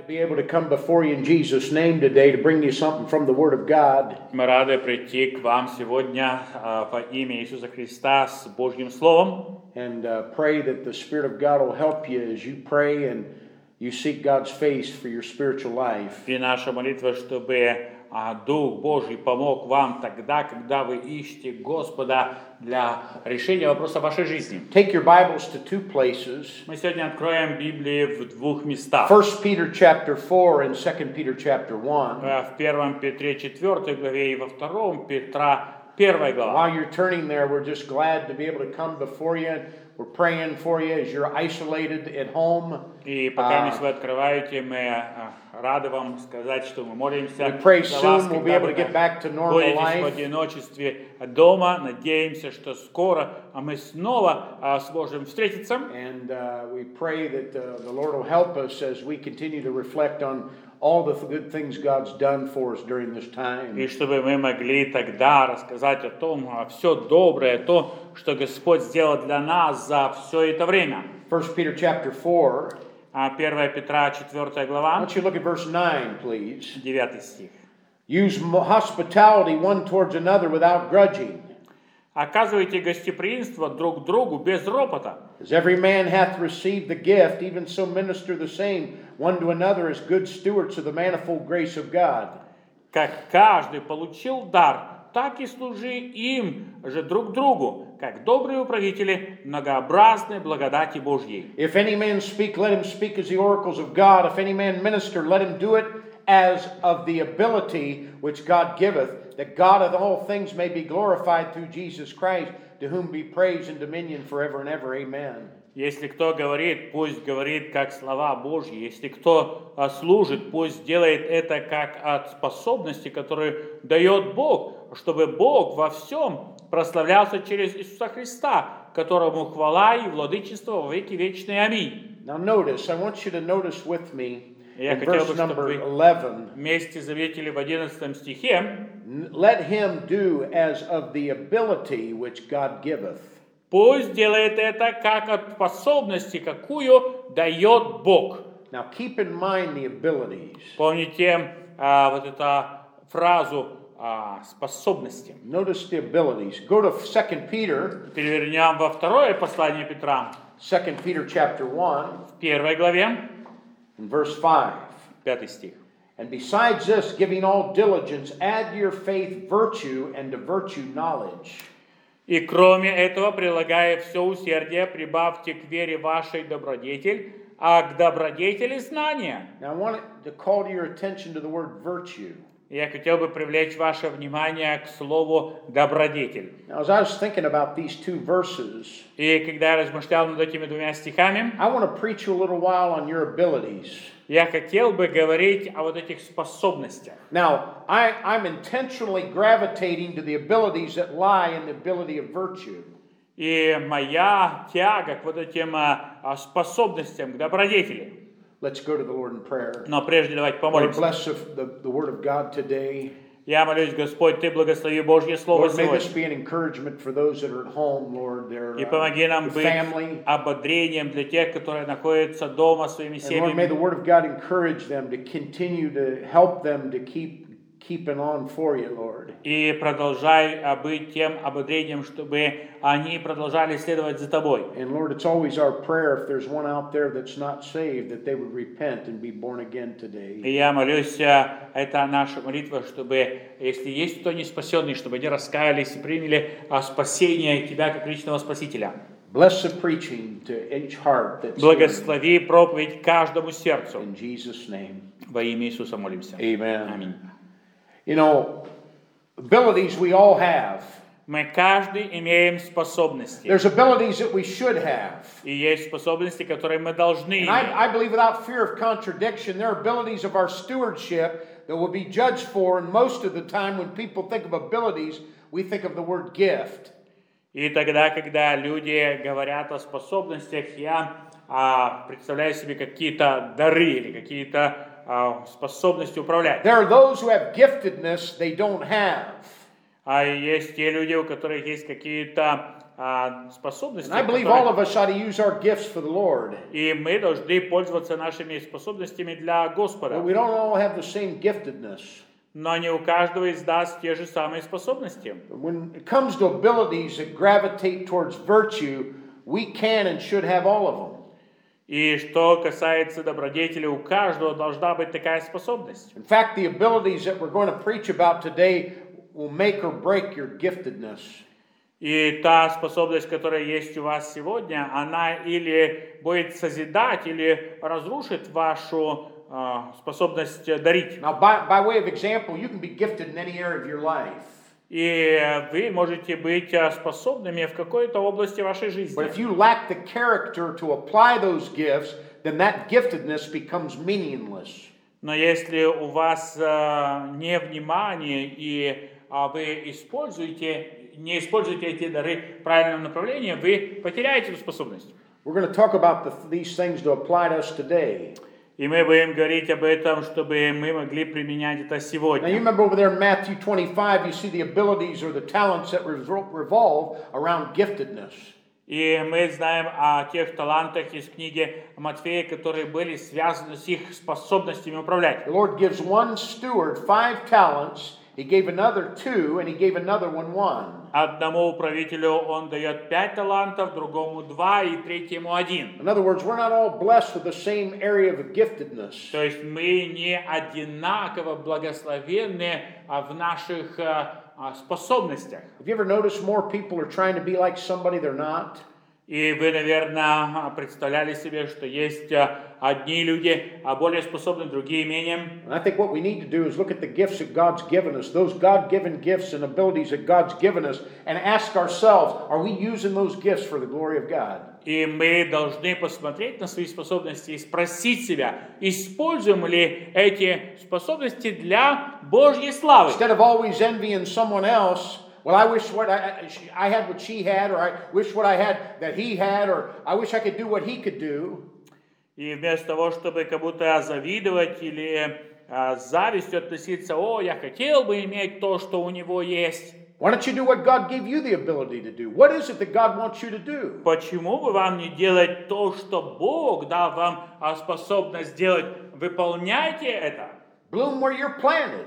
be able to come before you in Jesus' name today to bring you something from the Word of God. Мы рады прийти к вам сегодня во имя Иисуса Христа с Божьим Словом. And pray that the Spirit of God will help you as you pray and you seek God's face for your spiritual life. И наша молитва, чтобы Дух Божий помог вам тогда, когда вы ищете Господа для решения вопроса вашей жизни. Take your Bibles to two places. Мы сегодня откроем Библию в двух местах. 1 Peter chapter 4 and 2 Peter chapter 1. В 1 Петре 4 главе и во 2 Петра 1 глава. While you're turning there, we're just glad to be able to come before you. We're praying for you as you're isolated at home. И пока вы открываете, мы рады вам сказать, что мы молимся We pray за soon вас, we'll be когда able вы to get back to normal будете в life. одиночестве дома. Надеемся, что скоро мы снова сможем встретиться. And we pray that the Lord will help us as we continue to reflect on all the good things God's done for us during this time. И чтобы мы могли тогда рассказать о том, все доброе, то, что Господь сделал для нас за все это время. 1 Peter chapter 4. 1 Петра 4 I глава, want you to look at verse 9, please. 9 стих. Use hospitality one towards another without grudging. Оказывайте гостеприимство друг другу без ропота. As every man hath received the gift, even so minister the same one to another as good stewards of the manifold grace of God. Как каждый получил дар, так и служи им же друг другу, как добрые управители многообразной благодати Божьей. If any man speak, let him speak as the oracles of God. If any man minister, let him do it as of the ability which God giveth, that God of all things may be glorified through Jesus Christ, to whom be praise and dominion forever and ever. Amen. Если кто говорит, пусть говорит как слова Божьи. Если кто служит, пусть делает это как от способности, которую дает Бог, чтобы Бог во всем прославлялся через Иисуса Христа, которому хвала и владычество во веки вечные. Аминь. Now notice, I want you to notice with me Я in хотел verse бы, чтобы number вы 11, вместе заметили в 11 стихе: let him do as of the ability which God giveth. пусть делает это как от способности, какую дает Бог. Now keep in mind the abilities. Помните вот эту фразу способности. Notice the abilities. Go to 2 Peter. Перевернем во второе послание Петра, 2 Peter chapter 1 в 1 главе, and verse 5. 5 стих. And besides this, giving all diligence, add to your faith virtue, and to virtue knowledge. И кроме этого, прилагая все усердие, прибавьте к вере вашей добродетель, а к добродетели знания. Now I want to call to your attention to the word virtue. Я хотел бы привлечь ваше внимание к слову добродетель. Now as I was thinking about these two verses, И когда я размышлял над этими двумя стихами, I want to preach you a little while on your abilities. я хотел бы говорить о вот этих способностях. Now, I'm intentionally gravitating to the abilities that lie in the ability of virtue. И моя тяга к вот этим способностям, к добродетели. Let's go to the Lord in prayer. Но прежде давайте Lord, помолимся. bless the word of God today. Я молюсь, Господь, Ты благослови Божье Слово Lord, may this сегодня. be an encouragement for those that are at home, Lord, their И помоги нам быть family. ободрением для тех, которые находятся дома своими And Lord, may the семьями. word of God encourage them to continue to help them to keeping on for you, Lord. И продолжай быть тем ободрением, чтобы они продолжали следовать за Тобой. And Lord, it's always our prayer if there's one out there that's not saved, that they would repent and be born again today. И я молюсь, это наша молитва, чтобы, если есть кто не спасенный, чтобы они раскаялись и приняли спасение Тебя как личного Спасителя. Bless the preaching to each heart that's Благослови проповедь каждому сердцу. in Jesus' name. Во имя Иисуса молимся. Amen. Аминь. You know, abilities we all have. Мы каждый имеем способности. There's abilities that we should have. И есть способности, которые мы должны And иметь. I believe without fear of contradiction, there are abilities of our stewardship that will be judged for, and most of the time when people think of abilities, we think of the word gift. И тогда, когда люди говорят о способностях, я представляю себе какие-то дары или какие-то способности управлять. There are those who have giftedness they don't have. А есть те люди, у которых есть какие-то способности, And I believe all of us ought to use our gifts for the Lord. и мы должны пользоваться нашими способностями для But Господа. we don't all have the same giftedness. Но не у каждого из нас те же самые способности. When it comes to abilities that gravitate towards virtue, we can and should have all of them. И что касается добродетели, у каждого должна быть такая способность. In fact, the abilities that we're going to preach about today will make or break your giftedness. И та способность, которая есть у вас сегодня, она или будет созидать, или разрушит вашу способность дарить. Now, by way of example, you can be gifted in any area of your life. И вы можете быть способными в какой-то области вашей жизни. But if you lack the character to apply those gifts, then that giftedness becomes meaningless. Но если у вас не внимание и вы не используете эти дары в правильном направлении, вы потеряете эту способность. We're going to talk about these things to apply to us today. И мы будем говорить об этом, чтобы мы могли применять это Now, you сегодня. remember over there in Matthew 25, you see the abilities or the talents that revolve around giftedness. И мы знаем о тех талантах из книги Матфея, которые были связаны с их способностями управлять. The Lord gives one steward 5 talents, He gave another 2, and He gave another one 1. Одному управителю он дает 5 талантов, другому 2 и третьему 1. In other words, we're not all blessed with the same area of giftedness. То есть мы не одинаково благословенны в наших способностях. Have you ever noticed more people are trying to be like somebody they're not? И вы, наверное, представляли себе, что есть одни люди более способны, другие менее. And I think what we need to do is look at the gifts that God's given us, those God-given gifts and abilities that God's given us, and ask ourselves, are we using those gifts for the glory of God? И мы должны посмотреть на свои способности и спросить себя, используем ли эти способности для Божьей славы. Instead of always envying someone else, well, I wish what I had what she had, or I wish what I had that he had, or I wish I could do what he could do. И вместо того, чтобы как будто завидовать или с завистью относиться, о, я хотел бы иметь то, что у него есть. Why don't you do what God gave you the ability to do? What is it that God wants you to do? Почему бы вам не делать то, что Бог дал вам способность сделать? Выполняйте это. Bloom where you're planted.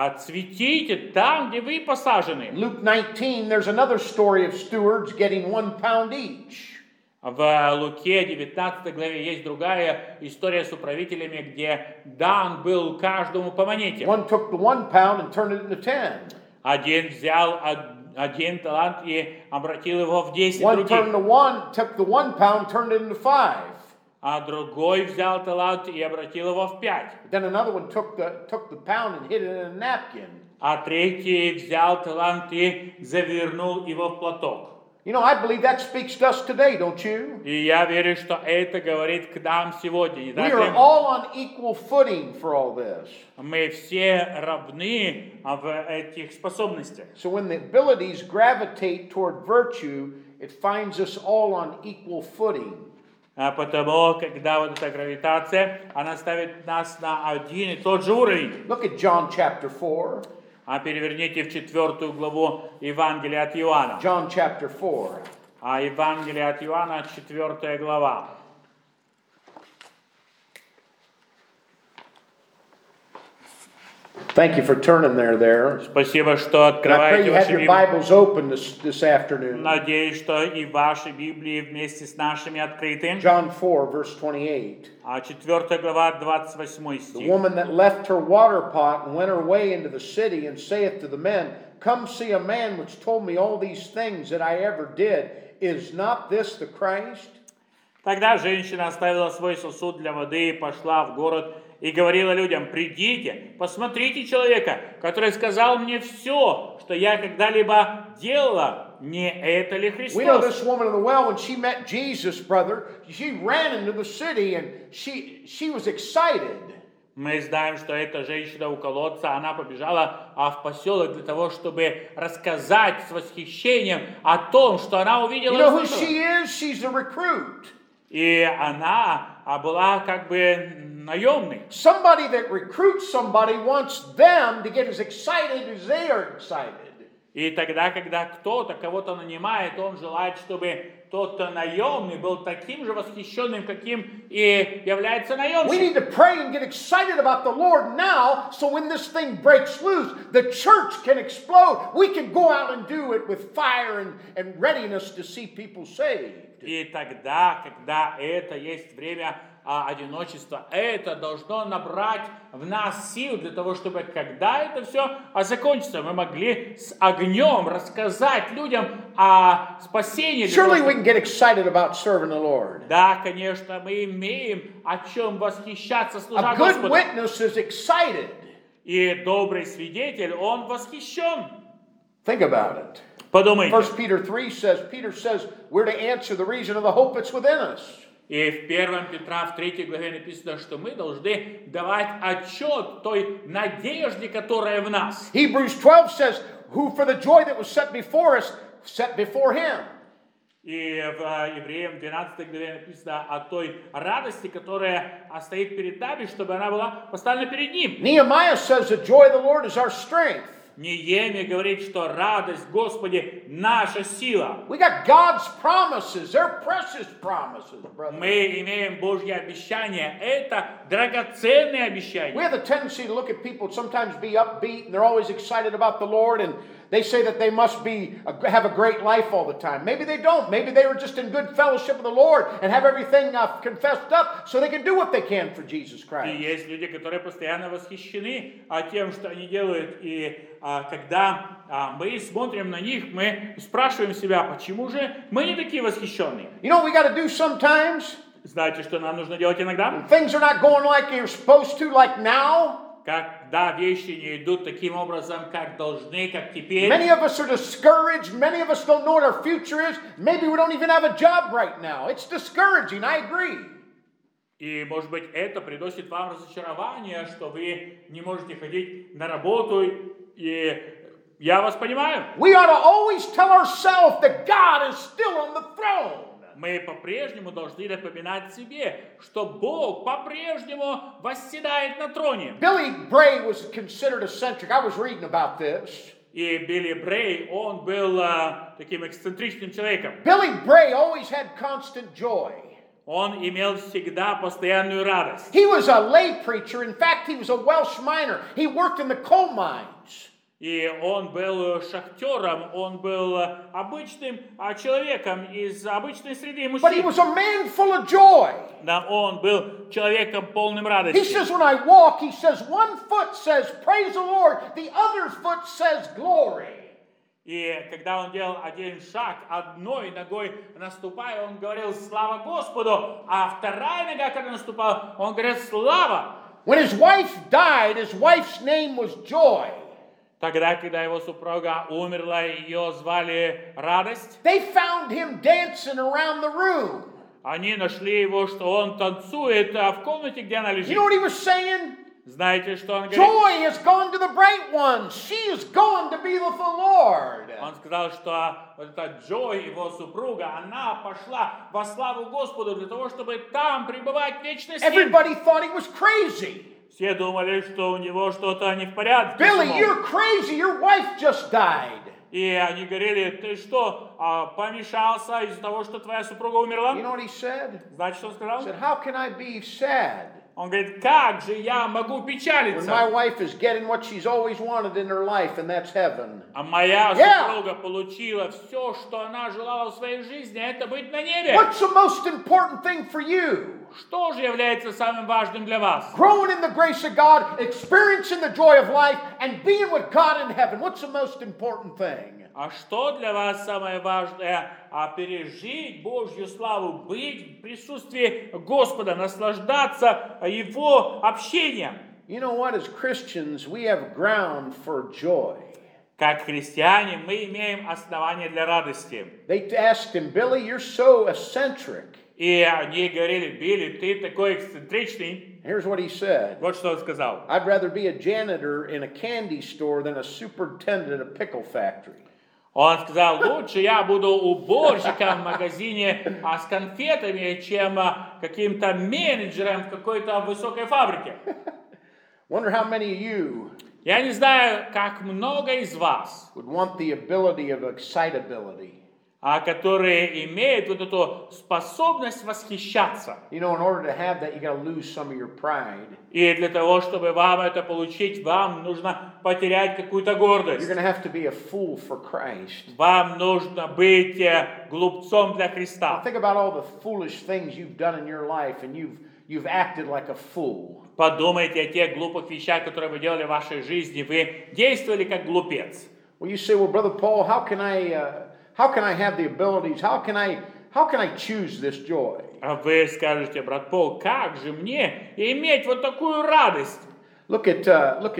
Цветите там, где вы посажены. Luke 19, there's another story of stewards getting 1 pound each. В Луке 19 главе есть другая история с управителями, где дан был каждому по монете. One took the 1 pound and turned it into 10. Один взял 1 талант и обратил его в 10 One других. took the 1 pound, turned it into 5. А другой взял талант и обратил его в 5. Then another one took the pound and hid it in a napkin. А третий взял талант и завернул его в платок. You know, I believe that speaks to us today, don't you? И я верю, что это говорит к нам сегодня. Не We так are ли? all on equal footing for all this. Мы все равны в этих способностях. So when the abilities gravitate toward virtue, it finds us all on equal footing. Потому, когда вот эта гравитация, она ставит нас на один и тот же уровень. Look at John chapter 4. Переверните в 4 главу Евангелия от Иоанна. John chapter 4. Евангелие от Иоанна, 4 глава. Thank you for turning there. Спасибо, что And I pray открываете you have ваши your Библии. Bibles open this afternoon. Надеюсь, что и ваши Библии вместе с нашими открыты. John 4, verse 28. 4 глава, 28 The стих. woman that left her water pot and went her way into the city and saith to the men, Come see a man which told me all these things that I ever did. Is not this the Christ? Тогда женщина оставила свой сосуд для воды и пошла в город и говорила людям: «Придите, посмотрите человека, который сказал мне все, что я когда-либо делала. Не это ли We know Христос?» this woman in the well, when she met Jesus, brother, she ran into the city and she was excited. Мы знаем, что эта женщина у колодца, она побежала в поселок для того, чтобы рассказать с восхищением о том, что она увидела. You know и who услышала. she is? She's a recruit. И она была как бы наемной. Somebody that recruits somebody wants them to get as excited as they are excited. И тогда, когда кто-то кого-то нанимает, он желает, чтобы тот наемный был таким же восхищенным, каким и является We наемщик. need to pray and get excited about the Lord now, so when this thing breaks loose, the church can explode. We can go out and do it with fire and readiness to see people saved. И тогда, когда это есть время одиночества, это должно набрать в нас сил для того, чтобы, когда это все закончится, мы могли с огнем рассказать людям о спасении. Surely we can get excited about serving the Lord. Да, конечно, мы имеем о чем восхищаться, служа A good Господу. witness is excited. И добрый свидетель, он восхищен. Think about it. Подумайте. 1 Peter 3 says, Peter says, we're to answer the reason of the hope that's within us. И в 1 Петра, в 3 главе написано, что мы должны давать отчет той надежде, которая в нас. Hebrews 12 says, who for the joy that was set before us, set before him. И в Евреям 12 главе написано о той радости, которая стоит перед нами, чтобы она была поставлена перед ним. Nehemiah says the joy of the Lord is our strength. Неемия говорит, что радость Господи наша сила. We got God's promises. They're precious promises, brother. Мы имеем Божьи обещания. Это драгоценные We обещания. have the tendency to look at people sometimes be upbeat and they're always excited about the Lord and they say that they must have a great life all the time. Maybe they don't. Maybe they were just in good fellowship with the Lord and have everything confessed up so they can do what they can for Jesus И Christ. есть люди, которые постоянно восхищены тем, что они делают. И когда мы смотрим на них, мы спрашиваем себя, почему же мы не такие восхищенные? You know what we got to do sometimes? Знаете, что нам нужно делать иногда? Things are not going like you're supposed to, like now. Когда вещи не идут таким образом, как должны, как теперь. Many of us are discouraged. Many of us don't know what our future is. Maybe we don't even have a job right now. It's discouraging. I agree. И, может быть, это приносит вам разочарование, что вы не можете ходить на работу. И я вас понимаю. We ought to always tell ourselves that God is still on the throne. Мы по-прежнему должны напоминать себе, что Бог по-прежнему восседает на троне. Billy Bray was considered eccentric. I was reading about this. И Билли Брей, он был таким эксцентричным человеком. Billy Bray always had constant joy. Он имел всегда постоянную радость. He was a lay preacher. In fact, he was a Welsh miner. He worked in the coal mines. И он был шахтером, он был обычным человеком из обычной среды But he мужчин. was a man full of joy. Да, он был человеком полным He радости. says, when I walk, he says, one foot says, praise the Lord. The other foot says, glory. И когда он делал один шаг, одной ногой наступая, он говорил «Слава Господу», а вторая нога, когда наступала, он говорил «Слава». When his wife died, his wife's name was Joy. Тогда, когда его супруга умерла, ее звали Радость, They found him dancing around the room. они нашли его, что он танцует в комнате, где она You лежит. know what he was saying? Знаете, что он говорит? Joy has gone to the bright one. She is going to be with the Lord. Он сказал, что вот эта Джой, его супруга, она пошла во славу Господу для того, чтобы там пребывать в вечности. Everybody thought he was crazy. Все думали, что у него что-то не в порядке. Billy, самом. you're crazy. Your wife just died. И они говорили, ты что, помешался из-за того, что твоя супруга умерла? You know what he said? Знаете, что он He сказал? said, how can I be sad Он говорит, как же я могу when my печалиться? wife is getting what she's always wanted in her life, and that's heaven? А моя Yeah. супруга получила все, что она желала в своей жизни, это быть на небе. What's the most important thing for you? Что же является самым важным для вас? Growing in the grace of God, experiencing the joy of life, and being with God in heaven. What's the most important thing? А что для вас самое важное? Пережить Божью славу, быть в присутствии Господа, наслаждаться Его общением. You know what? As Christians, we have ground for joy. Как христиане мы имеем основания для радости. They asked him, Billy, you're so eccentric. И они говорили, Билли, ты такой эксцентричный. Here's what he said. Вот что он сказал. I'd rather be a janitor in a candy store than a superintendent at a pickle factory. Он сказал, лучше я буду уборщиком в магазине с конфетами, чем каким-то менеджером в какой-то высокой фабрике. Wonder how many of you Я не знаю, как много из вас, would want the ability of excitability. которые имеют вот эту способность восхищаться. You know, in order to have that, you got to lose some of your pride. И для того, чтобы вам это получить, вам нужно потерять какую-то You're гордость. going to have to be a fool for Christ. Вам нужно быть глупцом для Now, Христа. think about all the foolish things you've done in your life, and you've acted like a fool. Подумайте о тех глупых вещах, которые вы делали в вашей жизни. Вы действовали как глупец. Well, you say, well, Brother Paul, how can I have the abilities? How can I choose this joy? А вы скажете, брат Пол, как же мне иметь вот такую радость? Look at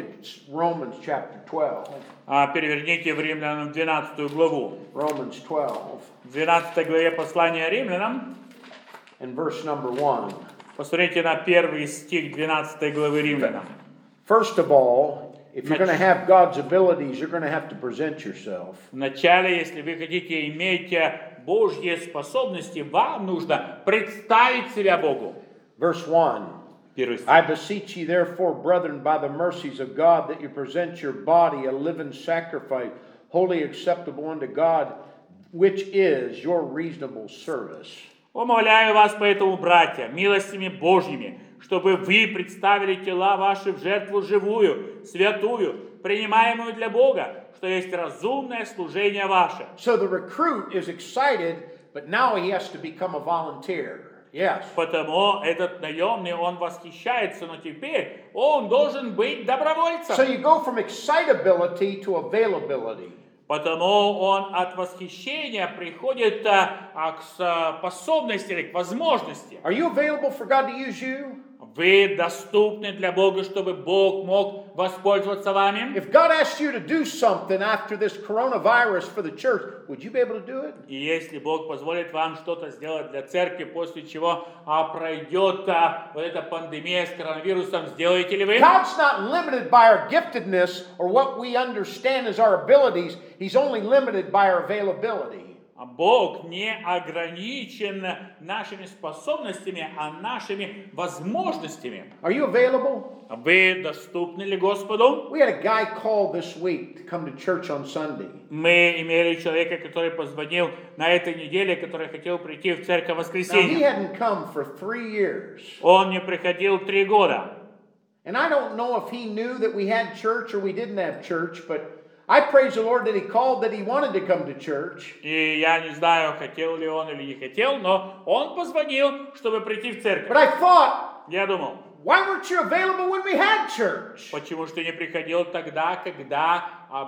Romans chapter 12. Переверните в Римлянам 12 главу. Romans 12 В 12 главе послания Римлянам, and verse number 1. посмотрите на первый стих 12 главы Римлянам. First of all, if you're going to have God's abilities, you're going to have to present yourself. Вначале, если вы хотите иметь Божьи способности, вам нужно представить себя Богу. Verse 1. Первый стих. I beseech ye therefore, brethren, by the mercies of God, that you present your body a living sacrifice, wholly acceptable unto God, which is your reasonable service. Умоляю вас поэтому, братья, милостями Божьими, чтобы вы представили тела ваши в жертву живую, святую, принимаемую для Бога, что есть разумное служение ваше. So the recruit is excited, but now he has to become a volunteer. Yes. Потому этот наемный, он восхищается, но теперь он должен быть добровольцем. So you go from excitability to availability. Потому он от восхищения приходит к способности или к возможности. Are you available for God to use you? Вы доступны для Бога, чтобы Бог мог воспользоваться вами. If God asked you to do something after this coronavirus for the church, would you be able to do it? И если Бог позволит вам что-то сделать для церкви, после чего пройдет вот эта пандемия с коронавирусом, сделаете ли вы? God's not limited by our giftedness or what we understand as our abilities. He's only limited by our availability. Бог не ограничен нашими способностями, а нашими возможностями. Are you available? Вы доступны ли Господу? We had a guy call this week to come to church on Sunday. Мы имели человека, который позвонил на этой неделе, который хотел прийти в церковь в Now, he воскресенье. hadn't come for 3 years. Он не приходил 3 года. And I don't know if he knew that we had church or we didn't have church, but I praise the Lord that he called, that he wanted to come to church. И я не знаю, хотел ли он или не хотел, но он позвонил, чтобы прийти в церковь. But I thought, Я думал, why weren't you available when we had church? почему же ты не приходил тогда, когда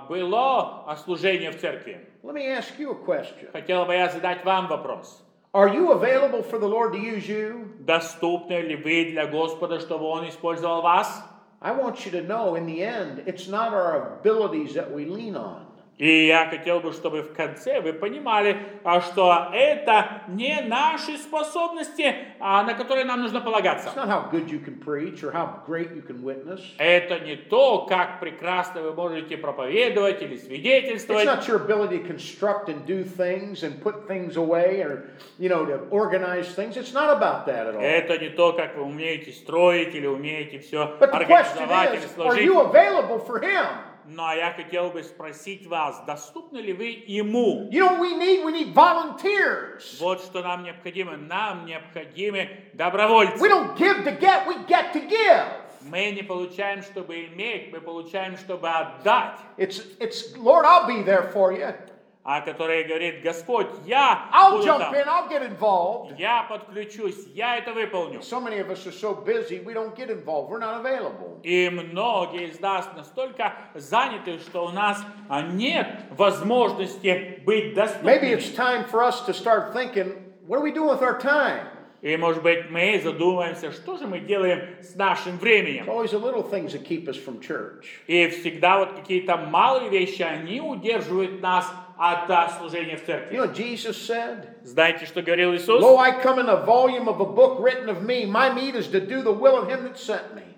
было служение в церкви? Let me ask you a question. Хотел бы я задать вам вопрос. Are you available for the Lord to use you? Доступны ли вы для Господа, чтобы Он использовал вас? I want you to know, in the end, it's not our abilities that we lean on. И я хотел бы, чтобы в конце вы понимали, что это не наши способности, на которые нам нужно It's полагаться. not how good you can preach or how great you can witness. Это не то, как прекрасно вы можете проповедовать или It's свидетельствовать. not your ability to construct and do things and put things away or, to organize things. It's not about that at all. Это не то, как вы умеете строить или умеете все But the question организовать или is, are сложить. you available for Him? Но я хотел бы спросить вас, доступны ли вы Ему? You know what we need? We need volunteers. Вот что нам необходимо. Нам необходимы We добровольцы. don't give to get, we get to give. Мы не получаем, чтобы иметь, мы получаем, чтобы отдать. It's Lord, I'll be there for you. Который говорит, Господь, я I'll буду jump там. in, I'll get involved. Я подключусь, я это выполню. So many of us are so busy, we don't get involved. We're not available. И многие из нас настолько заняты, что у нас нет возможности быть Maybe it's доступными. time for us to start thinking, what are we doing with our time? И, может быть, мы задумаемся, что же мы делаем с нашим временем. It's always the little things that keep us from church. И всегда вот какие-то малые вещи, они удерживают нас от служения в You церкви. know what Jesus said? Знаете, что говорил Иисус? Lo, I come in a volume of a book written of me. My meat is to do the will of him that sent me.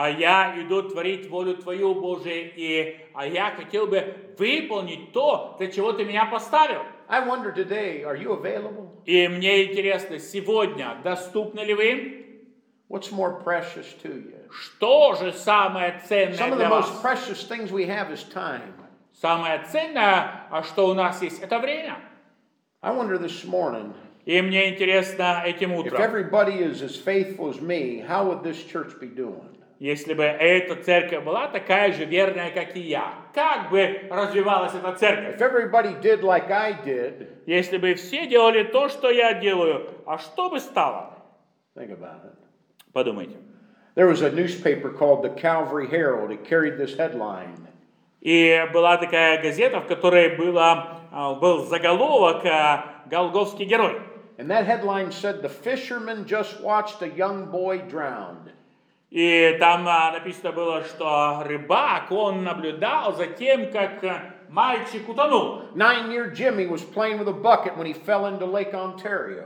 Я иду творить волю Твою, Божию, и я хотел бы выполнить то, для чего Ты меня поставил. I wonder today, are you available? И мне интересно, сегодня доступны ли вы? What's more precious to you? Что же самое ценное Some of the для most вас? precious things we have is time. Самое ценное, что у нас есть, это время. I wonder this morning, И мне интересно этим if утром, everybody is as faithful as me, how would this church be doing? если бы эта церковь была такая же верная, как и я, как бы развивалась эта церковь? If everybody did like I did, Если бы все делали то, что я делаю, а что бы стало? think about it. Подумайте. There was a newspaper called the Calvary Herald. It carried this headline. И была такая газета, в которой был заголовок «Голгофский герой». And that headline said, "The fisherman just watched a young boy drowned." И там написано было, что рыбак, он наблюдал за тем, как мальчик утонул. 9-year Jimmy was playing with a bucket when he fell into Lake Ontario.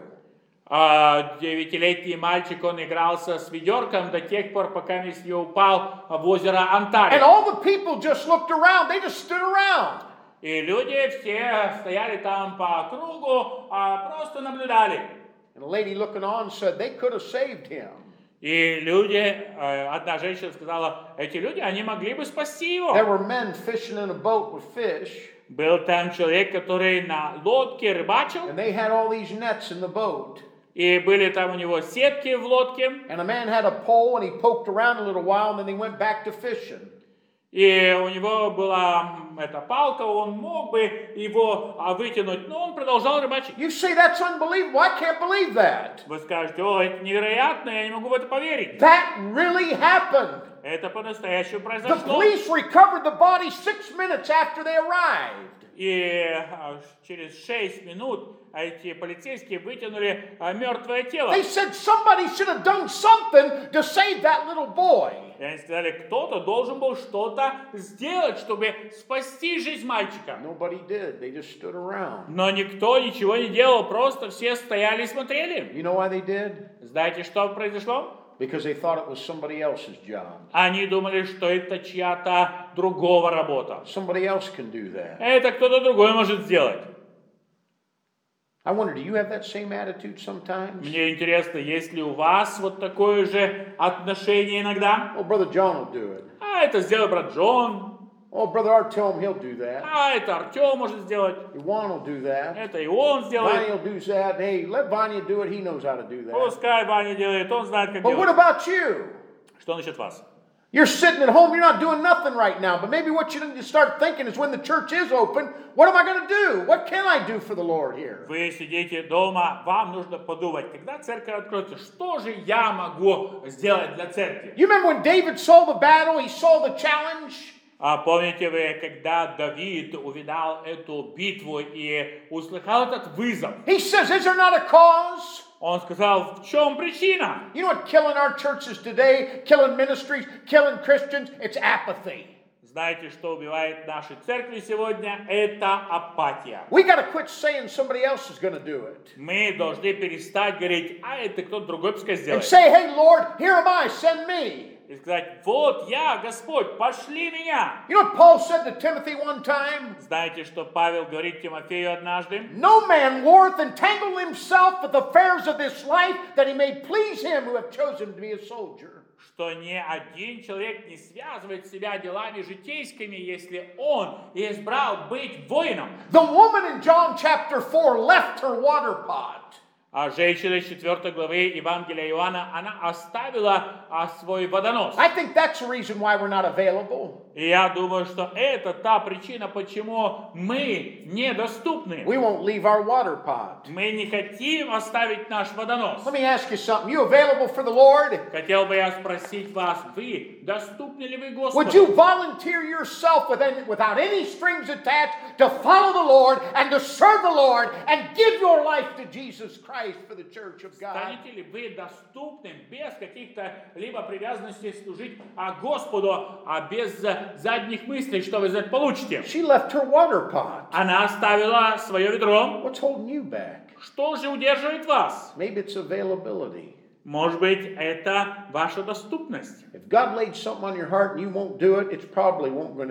9-летний мальчик, он игрался с ведерком до тех пор, пока не упал в озеро And Онтарио. all the people just looked around. They just stood around. И люди все стояли там по кругу, просто наблюдали. And a lady looking on said they could have saved him. И люди, одна женщина сказала, эти люди, они могли бы спасти его. There were men fishing in a boat with fish, Был там человек, который на лодке рыбачил, and they had all these nets in the boat. и были там у него сетки в лодке, And a man had a pole, and he poked around a little while, and then he went back to fishing. и у него была эта палка, он мог бы его вытянуть, но он продолжал рыбачить. You say that's unbelievable. I can't believe that. Вы скажете, о, это невероятно, я не могу в это поверить. That really happened. Это по-настоящему The произошло. police recovered the body 6 minutes after they arrived. И через 6 минут эти полицейские вытянули мертвое тело. They said somebody should have done something to save that little boy. И они сказали, кто-то должен был что-то сделать, чтобы спасти жизнь мальчика. Nobody did. They just stood around. Но никто ничего не делал, просто все стояли и смотрели. You know why they did? Знаете, что произошло? Because they thought it was somebody else's job. Они думали, что это чья-то другого работа. Somebody else can do that. Это кто-то другой может сделать. I wonder, do you have that same attitude sometimes? Мне интересно, есть ли у вас вот такое же отношение иногда? Oh, Brother John will do it. Это сделал брат Джон. Oh, Brother Artem, he'll do that. Это Артем может сделать. Juan will do that. Это и он Vanya сделает. will do that. Hey, let Vanya do it. He knows how to do that. Пускай Ваня делает, он знает, как But what делать. about you? Что насчет вас? You're sitting at home, you're not doing nothing right now. But maybe what you need to start thinking is when the church is open, what am I going to do? What can I do for the Lord here? Вы сидите дома, вам нужно подумать, когда церковь откроется, что же я могу сделать для церкви? You remember when David saw the battle, he saw the challenge? Помните вы, когда Давид увидал эту битву и услыхал этот вызов? He says, is there not a cause? Он сказал, в чем причина? You know what killing our churches today, killing ministries, killing Christians? It's apathy. Знаете, что убивает наши церкви сегодня? Это апатия. We got to quit saying somebody else is going to do it. Мы должны перестать говорить, это кто-то другой пускай And сделает. say, hey, Lord, here am I, send me. И сказать, вот я, Господь, пошли меня. You know what Paul said to Timothy one time? Знаете, что Павел говорит Тимофею однажды? No man warreth entangle himself with the affairs of this life, that he may please him who hath chosen to be a soldier. Что ни один человек не связывает себя делами житейскими, если он избрал быть воином. The woman in John chapter 4 left her water pot. А женщина из 4 главы Евангелия Иоанна, она оставила свой водонос. I think that's the reason why we're not available. И я думаю, что это та причина, почему мы недоступны. We won't leave our water pot. Мы не хотим оставить наш водонос. Let me ask you something. You available for the Lord? Хотел бы я спросить вас, вы доступны ли вы Would you Господу? volunteer yourself without any strings attached to follow the Lord and to serve the Lord and give your life to Jesus Christ for the church of God? Станете ли вы доступным без каких-то либо привязанностей служить Господу, без задних мыслей, что вы за это получите? She left her water pot. Она оставила свое ведро. What's holding you back? Что же удерживает вас? Maybe it's availability. Может быть, это ваша доступность. If God laid something on your heart and you won't do it, it's probably won't going to get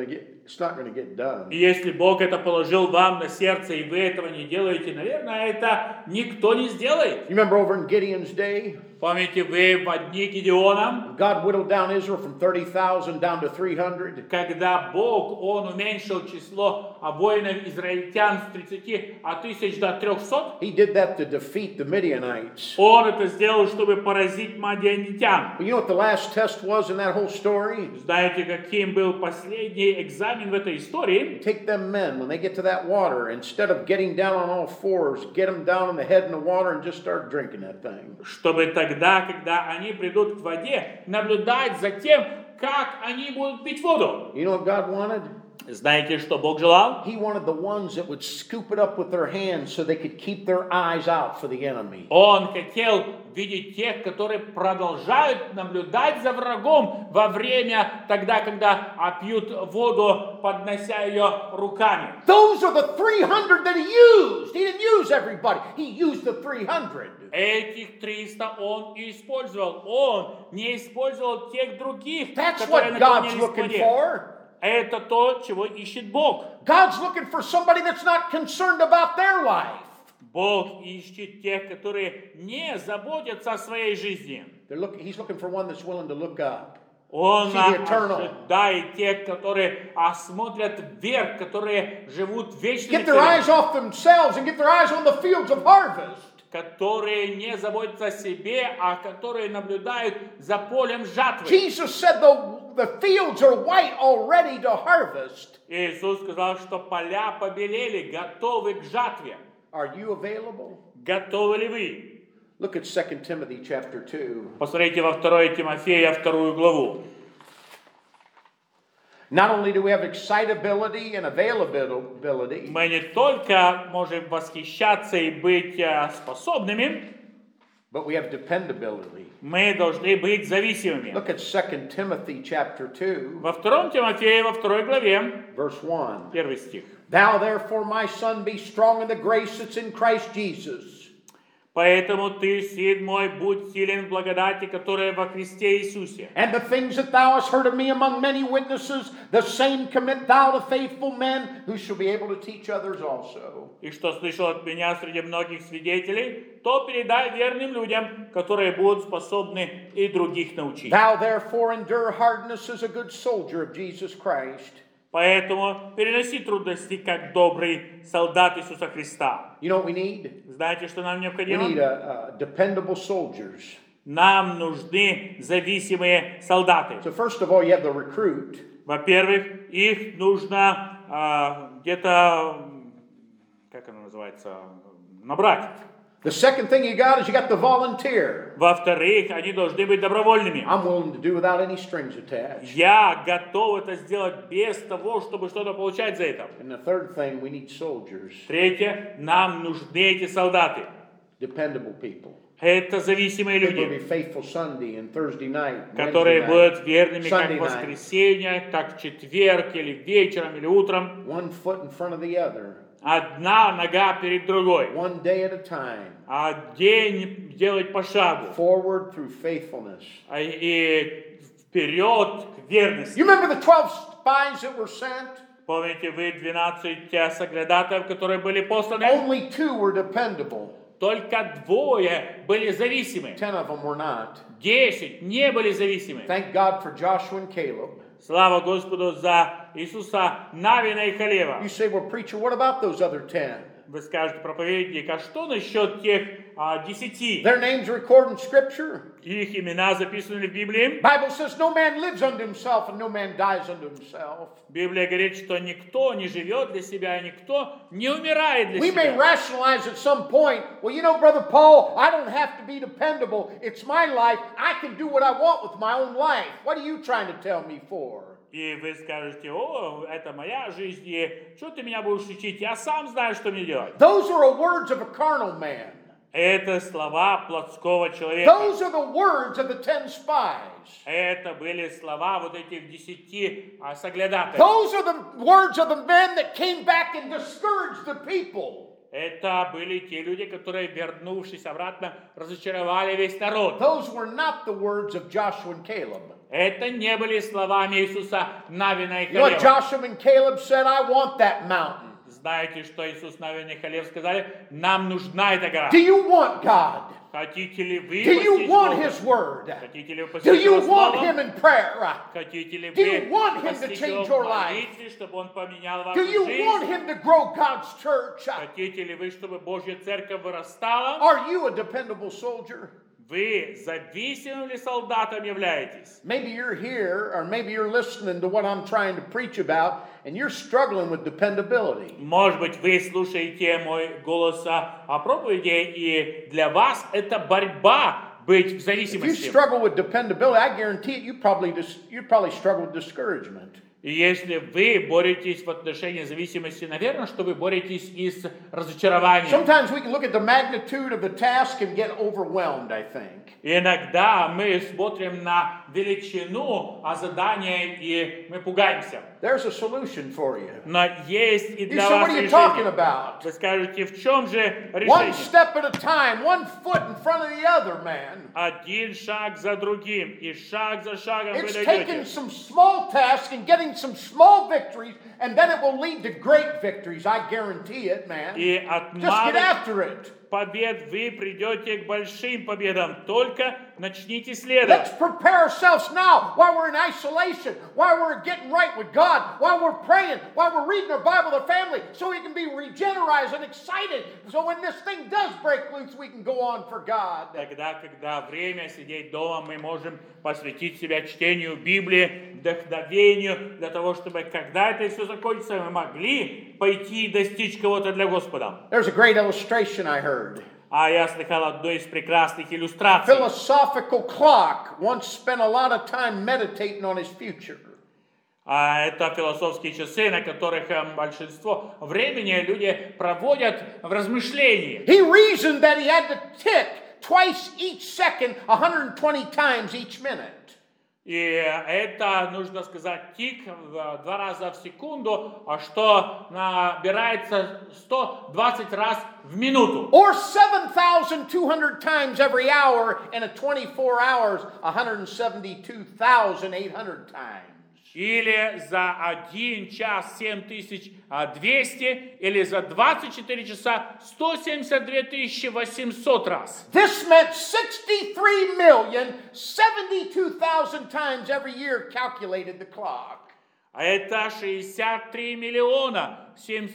it's not going to get done. И если Бог это положил вам на сердце, и вы этого не делаете, наверное, это никто не сделает. You remember over in Gideon's day? Помните, вы в дни Гедеона, God whittled down Israel from 30,000 down to 300. когда Бог, Он уменьшил число воинов израильтян с 30 тысяч до 300, He did that to defeat the Midianites. Он это сделал, чтобы поразить мадианитян. But you know what the last test was in that whole story? Знаете, каким был последний экзамен в этой истории? Take them men, when they get to that water, instead of getting down on all fours, get them down on the head in the water and just start drinking that thing. Чтобы тогда, когда они придут к воде, наблюдать за тем, как они будут пить воду. You know what God wanted? Знаете, что Бог желал? He wanted the ones that would scoop it up with their hands so they could keep their eyes out for the enemy. Он хотел видеть тех, которые продолжают наблюдать за врагом во время тогда, когда пьют воду, поднося ее руками. Those are the 300 that he used. He didn't use everybody. He used the 300. Этих 300 он и использовал. Он не использовал тех других, That's которые what God's наклонились к looking воде. for. Это то, чего ищет Бог. God's looking for somebody that's not concerned about their life. Бог ищет тех, которые не заботятся о своей жизни. He's looking for one that's willing to look up. Он See the eternal. ожидает тех, которые смотрят вверх, которые живут вечными Get their eyes off themselves and get their eyes on the fields of harvest. которые не заботятся о себе, а которые наблюдают за полем жатвы. Jesus said the fields are white already to harvest. Иисус сказал, что поля побелели, готовы к жатве. Are you available? Готовы ли вы? Look at 2 Timothy chapter 2. Посмотрите во 2 Тимофея 2 главу. Not only do we have excitability and availability, Мы не только можем восхищаться и быть способными, but we have dependability. мы должны быть зависимыми. Look at 2 Timothy chapter 2, Во 2 Тимофея, во 2 главе, verse 1. 1 стих. Thou therefore, my son, be strong in the grace that's in Christ Jesus. Поэтому ты, сын мой, будь силен в благодати, которая во Христе Иисусе. And the things that thou hast heard of me among many witnesses, the same commit thou to faithful men who shall be able to teach others also. И что слышал от меня среди многих свидетелей, то передай верным людям, которые будут способны и других научить. Thou therefore endure hardness as a good soldier of Jesus Christ. Поэтому переноси трудности, как добрый солдат Иисуса Христа. You know what we need? Знаете, что нам We необходимо? need dependable soldiers. Нам нужны зависимые солдаты. So first of all, you have the recruit. Во-первых, их нужно где-то, как оно называется, набрать. The second thing you got is you got the volunteer. Во-вторых, они должны быть добровольными. I'm willing to do without any strings attached. Я готов это сделать без того, чтобы что-то получать за это. And the third thing, we need soldiers. Третье, нам нужны эти солдаты. Dependable people. Это зависимые People will be люди, faithful Sunday and Thursday night, которые Wednesday night, будут верными как Sunday в night. воскресенье, так в четверг, или вечером, или утром. One foot in front of the other, Одна нога перед другой. one day at a time, День делать по шагу. forward through faithfulness. И вперед к верности. You remember the 12 spies that were sent? Помните вы 12 соглядатаев, которые были посланы? Only 2 were dependable. Только 2 были зависимы. 10 of them were not. 10 не были зависимы. Thank God for Joshua and Caleb. Слава Господу за Иисуса Навина и Халева. You say, well, preacher, what about those other 10? Вы скажете, проповедник, а что насчет тех 10? Their names are recorded in Scripture. Их имена записаны в Библии. Bible says no man lives unto himself and no man dies unto himself. Библия говорит, что никто не живет для себя, никто не умирает для We may себя. rationalize at some point, well, you know, Brother Paul, I don't have to be dependable. It's my life. I can do what I want with my own life. What are you trying to tell me for? И вы скажете, о, это моя жизнь, и что ты меня будешь учить? Я сам знаю, что мне делать. Those are the words of a carnal man. Это слова плотского человека. Those are the words of the 10 spies. Это были слова вот этих 10 соглядатаев. Those are the words of the men that came back and discouraged the people. Это были те люди, которые, вернувшись обратно, разочаровали весь народ. Those were not the words of Joshua and Caleb. Это не были словами Иисуса Навина и You know what Халева. Joshua and Caleb said? I want that mountain. Знаете, что Иисус Навин и Халев сказали? Нам нужна эта гора. Do you want God? Хотите ли вы Do you постичь want Бога? His Word? Хотите ли вы Do постичь you Его want Слово? Him in prayer? Хотите ли Do you вы want Him to постичь change Его your в life? молитве, чтобы Он поменял вашу Do you want жизнь? Him to grow God's church? Хотите ли вы, чтобы Божья Церковь вырастала? Are you a dependable soldier? Вы зависимым ли солдатом являетесь? Maybe you're here, or maybe you're listening to what I'm trying to preach about, and you're struggling with dependability. Может быть, вы слушаете мой голос о проповеди, и для вас это борьба быть в If you зависимости. struggle with dependability, I guarantee it, you probably struggle with discouragement. И если вы боретесь в отношении зависимости, наверное, что вы боретесь и с разочарованием. Sometimes we can look at the magnitude of the task and get overwhelmed, I think. Иногда мы смотрим на величину задания, и мы пугаемся. There's a solution for you. Но есть и You для say, вас what are you talking решение. about? Вы скажете, в чем же One решение? step at a time, one foot in front of the other, man. Один шаг за другим, и шаг за шагом вы It's taking дойдете. some small tasks and getting some small victories, and then it will lead to great victories. I guarantee it, man. И Just get от малых after it. побед вы придете к большим победам. Только начните Let's следовать. prepare ourselves now while we're in isolation, while we're getting right with God, while we're praying, while we're reading our Bible to family, so we can be regenerized and excited. So when this thing does break loose, we can go on for God. Тогда, когда время сидеть дома, мы можем посвятить себя чтению Библии, вдохновению, для того, чтобы, когда это все закончится, мы могли пойти и достичь кого-то для Господа. There's a great illustration I heard. А я слыхал одну из прекрасных иллюстраций. Philosophical clock once spent a lot of time meditating on his future. Это философские часы, на которых большинство времени люди проводят в размышлении. He reasoned that he had to tick twice each second, 120 times each minute. И это, нужно сказать, тик в 2 раза в секунду, что набирается 120 раз в минуту. Or 7,200 times every hour in a 24 hours, 172,800 times. Или за 1 час 7200, или за 24 часа 172 800 раз. This meant 63,072,000 times every year calculated the clock. А это 63 миллиона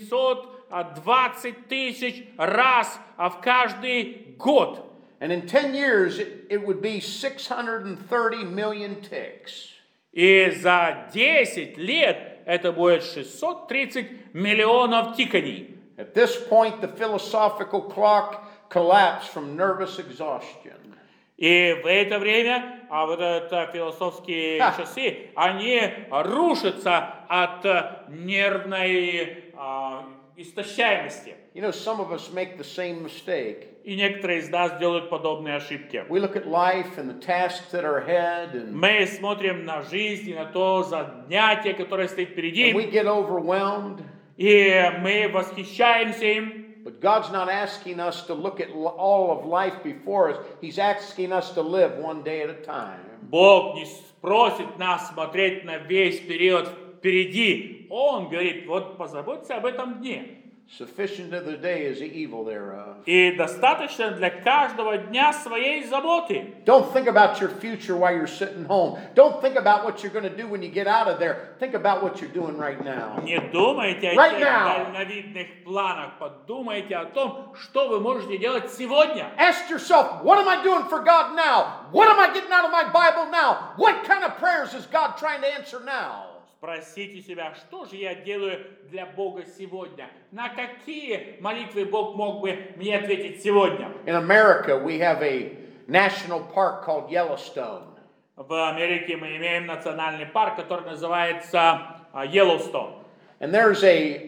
720 тысяч раз в каждый год. And in 10 years, it would be 630 million ticks. И за 10 лет это будет 630 миллионов тиканий. At this point, the philosophical clock collapsed from nervous exhaustion. И в это время, вот это философские часы, они рушатся от нервной истощаемости. You know, some of us make the same mistake. И некоторые из нас делают подобные ошибки. We look at life and the tasks that are ahead, and Мы смотрим на жизнь и на то занятие, которое стоит впереди, we get overwhelmed. и мы восхищаемся им. But God's not asking us to look at all of life before us. He's asking us to live one day at a time. Бог не просит нас смотреть на весь период впереди. Он говорит, вот позаботься об этом дне. Sufficient of the day is the evil thereof. И достаточно для каждого дня своей заботы. Don't think about your future while you're sitting home. Don't think about what you're going to do when you get out of there. Think about what you're doing right now. Не думайте о Right тех now. дальновидных планах. Подумайте о том, что вы можете делать сегодня. Ask yourself, what am I doing for God now? What am I getting out of my Bible now? What kind of prayers is God trying to answer now? Спросите себя, что же я делаю для Бога сегодня? На какие молитвы Бог мог бы мне ответить сегодня? In America, we have a national park called Yellowstone. В Америке мы имеем национальный парк, который называется Йеллоустон. And there's a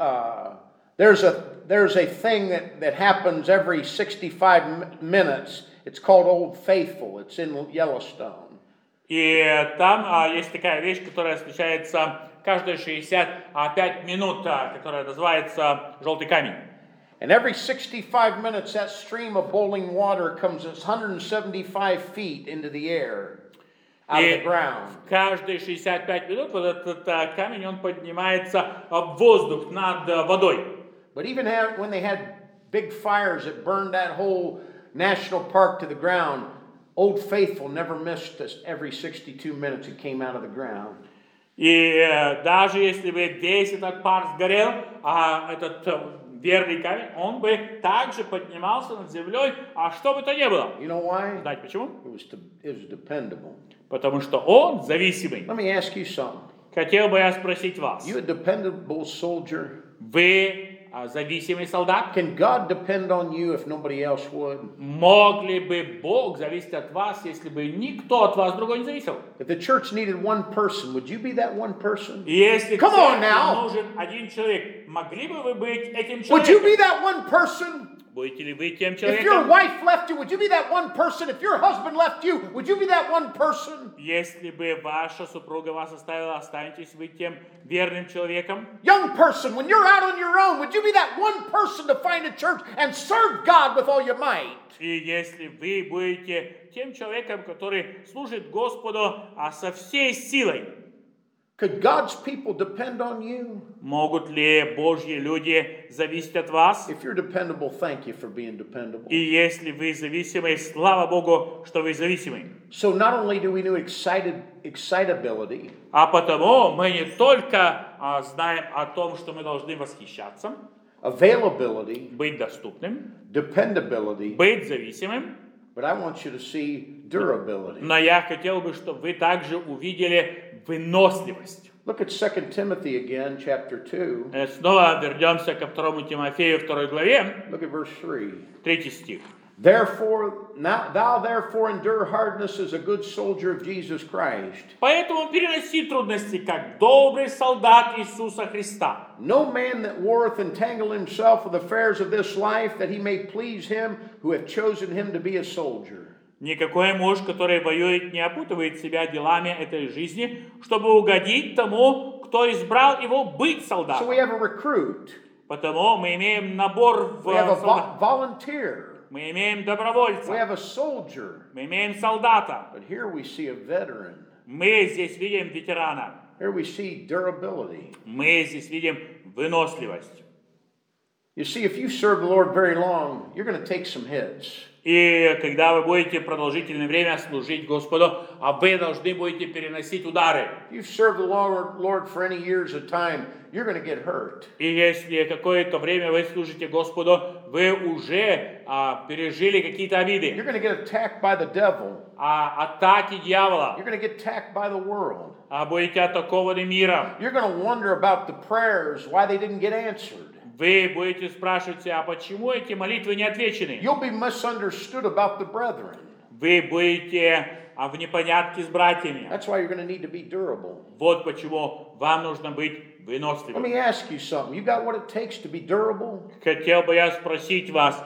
thing that happens every 65 minutes. It's called Old Faithful. It's in Yellowstone. И там есть такая вещь, которая случается каждые 65 минут, которая называется «желтый камень». And every 65 minutes, that stream of boiling water comes 175 feet into the air. out of И the ground. каждые 65 минут вот этот камень, он поднимается в воздух над водой. But even when they had big fires that burned that whole national park to the ground, Old Faithful never missed us every 62 minutes it came out of the ground. И даже если бы весь этот парк сгорел, а этот верный камень, он бы также поднимался над землей, а что бы то ни было. You know why? Знаете почему? It was dependable. Потому что он зависимый. Let me ask you something. Хотел бы я спросить вас. You a dependable soldier? Вы зависимый солдат? Can God depend on you if nobody else would? Мог ли бы Бог зависеть от вас, если бы никто от вас другой не зависел? If the church needed one person, would you be that one person? Если Come on церкви now. нужен один человек, могли бы вы быть этим Would you be человеком? that one person? Будете ли вы тем If your человеком? wife left you, would you be that one person? If your husband left you, would you be that one person? Если бы ваша супруга вас оставила, останетесь вы тем верным человеком? Young person, when you're out on your own, would you be that one person to find a church and serve God with all your might? И если вы будете тем человеком, который служит Господу со всей силой, Could God's people depend on you? могут ли Божьи люди зависеть от вас? If you're dependable, thank you for being dependable. И если вы зависимы, слава Богу, что вы зависимы. So not only do we know excitability, А потому мы не только знаем о том, что мы должны восхищаться, availability, быть доступным, dependability, быть зависимым, but I want you to see durability. но я хотел бы, чтобы вы также увидели выносливость. Look at 2 Timothy again, chapter 2. Снова вернемся ко 2 Тимофею 2 главе, Look at verse 3. 3 стих. Thou therefore endure hardness as a good soldier of Jesus Christ. Поэтому переноси трудности, как добрый солдат Иисуса Христа. No man that warreth entangle himself with affairs of this life, that he may please him who hath chosen him to be a soldier. Никакой муж, который воюет, не опутывает себя делами этой жизни, чтобы угодить тому, кто избрал его быть So солдатом. we have a recruit, Потому мы имеем набор в we have a солдат. volunteer, Мы имеем we добровольца. have a soldier, Мы имеем солдата. but here we see a veteran. Мы здесь видим ветерана. Here we see durability. Мы здесь видим выносливость. You see, if you serve the Lord very long, you're going to take some hits. И когда вы будете продолжительное время служить Господу, вы должны будете переносить удары. If you've served the Lord for any years of time, you're going to get hurt. И если какое-то время вы служите Господу, вы уже пережили какие-то обиды, You're going to get attacked by the devil. атаки дьявола, You're going to get attacked by the world. будете атакованы миром. You're going to wonder about the prayers, why they didn't get answered. Вы будете спрашивать себя, почему эти молитвы не отвечены? You'll be misunderstood about the brethren. Вы будете в непонятке с братьями. That's why you're going to need to be durable. Вот почему вам нужно быть Let выносливым. me ask you something. You got what it takes to be durable? Хотел бы я спросить вас,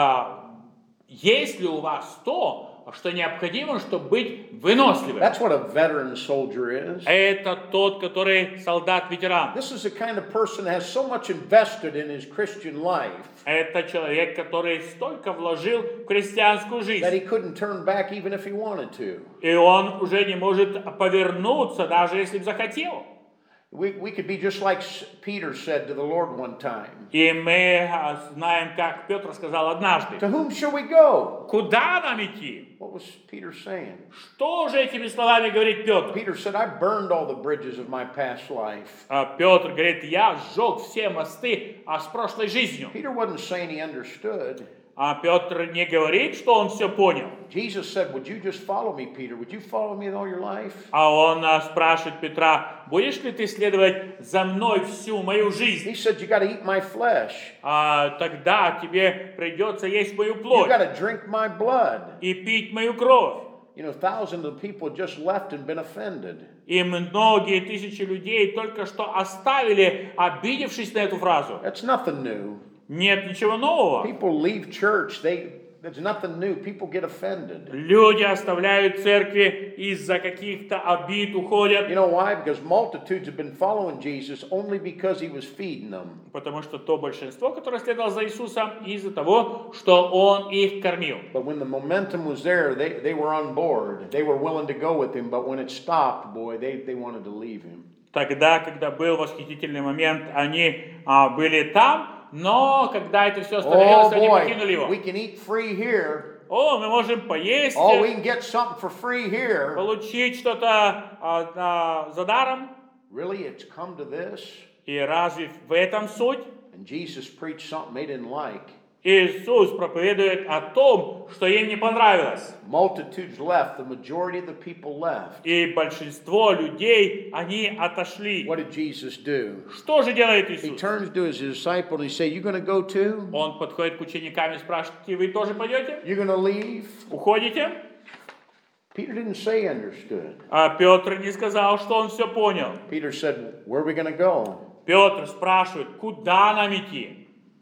есть ли у вас то, что необходимо, чтобы быть выносливым? That's what a veteran soldier is. Это тот, который солдат-ветеран. This is the kind of person that has so much invested in his Christian life Это человек, который столько вложил в христианскую that жизнь. he couldn't turn back even if he wanted to. И он уже не может повернуться, даже если бы захотел. We could be just like Peter said to the Lord one time. И мы знаем, как Петр сказал однажды. To whom shall we go? Куда нам идти? What was Peter saying? Что же этими словами говорит Петр? Peter said, I burned all the bridges of my past life. Петр говорит, я сжег все мосты с прошлой жизнью. Peter wasn't saying he understood. Петр не говорит, что он все понял. Jesus said, would you just follow me, Peter? Would you follow me all your life? Он спрашивает Петра, будешь ли ты следовать за мной всю мою жизнь? He said, you got to eat my flesh. Тогда тебе придется есть мою You плоть got to drink my blood. и пить мою кровь. You know, thousands of people just left and been offended. И многие тысячи людей только что оставили, обидевшись на эту фразу. That's nothing new. Нет ничего нового. People leave church, they there's nothing new. People get offended. Люди оставляют церкви из-за каких-то обид, уходят. You know why? Because multitudes have been following Jesus only because he was feeding them. Потому что то большинство, которое следовало за Иисусом, из-за того, что Он их кормил. But when the momentum was there, they were on board. They were willing to go with him. But when it stopped, boy, they wanted to leave him. Тогда, когда был восхитительный момент, они были там, но когда это все остановилось, они покинули его. We can eat free here. О, мы можем поесть, Oh, we can get something for free here. получить что-то за даром. Really, it's come to this? И разве в этом суть? And Jesus preached something they didn't like. Иисус проповедует о том, что им не понравилось. Multitudes left. The majority of the people left. И большинство людей, они отошли. What did Jesus do? Что же делает He Иисус? turns to his disciples and he says, "You going to go too? Он подходит к ученикам и спрашивает, вы тоже пойдете? You going to leave?" Уходите? Peter didn't say he understood. А Петр не сказал, что он все понял. Peter said, "Where are we going to go?" Петр спрашивает, куда нам идти?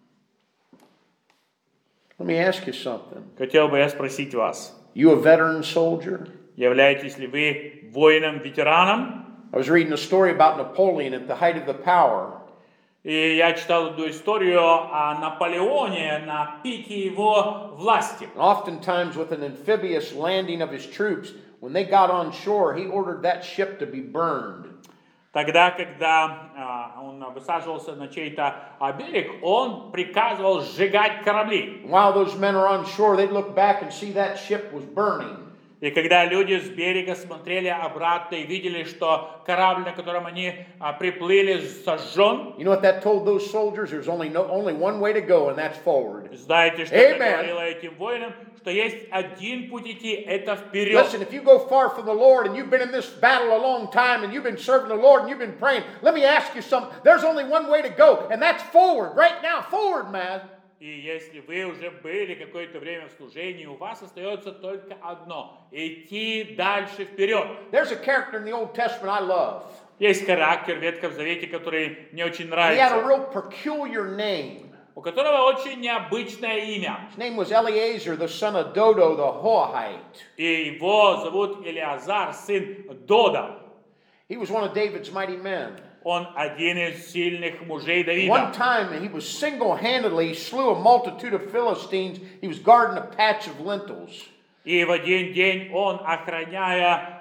Let me ask you something. Хотел бы я спросить вас, You a veteran soldier? являетесь ли вы воином-ветераном? I was reading a story about Napoleon at the height of the power. И я читал эту историю о Наполеоне на пике его власти. Oftentimes, with an amphibious landing of his troops, when they got on shore, he ordered that ship to be burned. Тогда, когда он высаживался на чей-то берег, он приказывал сжигать корабли. While those men are on shore, they'd look back and see that ship was burning. И когда люди с берега смотрели обратно и видели, что корабль, на котором они приплыли, сожжен. You know what that told those soldiers? There's only one way to go, and that's forward. Знаете, что это говорило этим воинам? Что есть один путь идти, это вперед. Listen, if you go far from the Lord and you've been in this battle a long time and you've been serving the Lord and you've been praying, let me ask you something. There's only one way to go, and that's forward. Right now, forward, man. И если вы уже были какое-то время в служении, у вас остается только одно – идти дальше вперед. There's a character in the Old Testament I love. Есть характер в Ветхом Завете, который мне очень He had a нравится, real peculiar name. у которого очень необычное имя. His name was Eleazar, the son of Dodo the Hoahite. И его зовут Элиазар, сын Дода. He was one of David's mighty men. Он один из сильных мужей One Давида. time, he was single-handedly, he slew a multitude of Philistines. He was guarding a patch of lentils. И в один день он, охраняя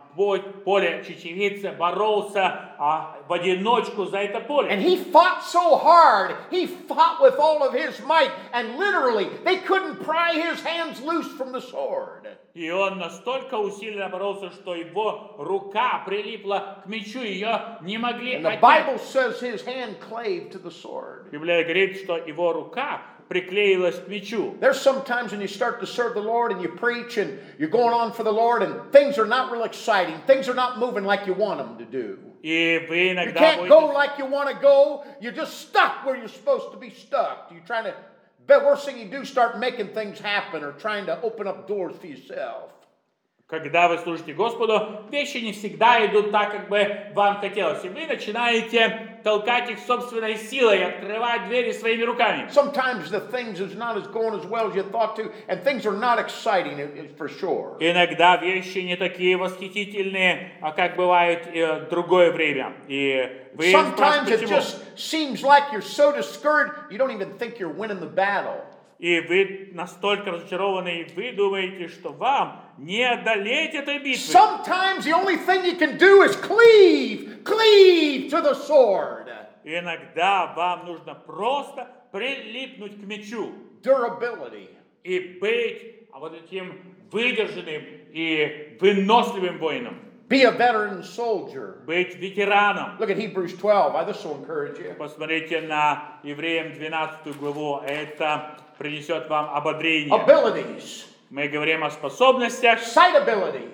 поле чечевицы, боролся в одиночку за это поле. And he fought so hard. He fought with all of his might. And literally, they couldn't pry his hands loose from the sword. И он настолько усиленно боролся, что его рука прилипла к мечу, ее не могли And the отнять. Bible says his hand clave to the sword. Библия говорит, что его рука приклеилась к мечу. There's sometimes when you start to serve the Lord and you preach and you're going on for the Lord and things are not real exciting. Things are not moving like you want them to do. И вы You иногда can't go будете... like you want to go. You're just stuck where you're supposed to be stuck. You're trying to, the worst thing you do, start making things happen or trying to open up doors for yourself. Когда вы служите Господу, вещи не всегда идут так, как бы вам хотелось. И вы начинаете толкать их собственной силой и открывать двери своими руками. Sometimes the things is not as going as well as you thought to, and things are not exciting for sure. Иногда вещи не такие восхитительные, как бывает в другое время. И вы Sometimes спрашиваете, it почему? just seems like you're so discouraged, you don't even think you're winning the battle. И вы настолько разочарованы, и вы думаете, что вам не одолеть этой битвы. Sometimes the only thing you can do is cleave to the sword. Иногда вам нужно просто прилипнуть к мечу Durability. и быть вот этим выдержанным и выносливым воином. Be a veteran soldier. Быть ветераном. Look at Hebrews 12. This will encourage you. Посмотрите на Евреям 12 главу. Это принесет вам ободрение. Abilities. Мы говорим о способностях, Excitability.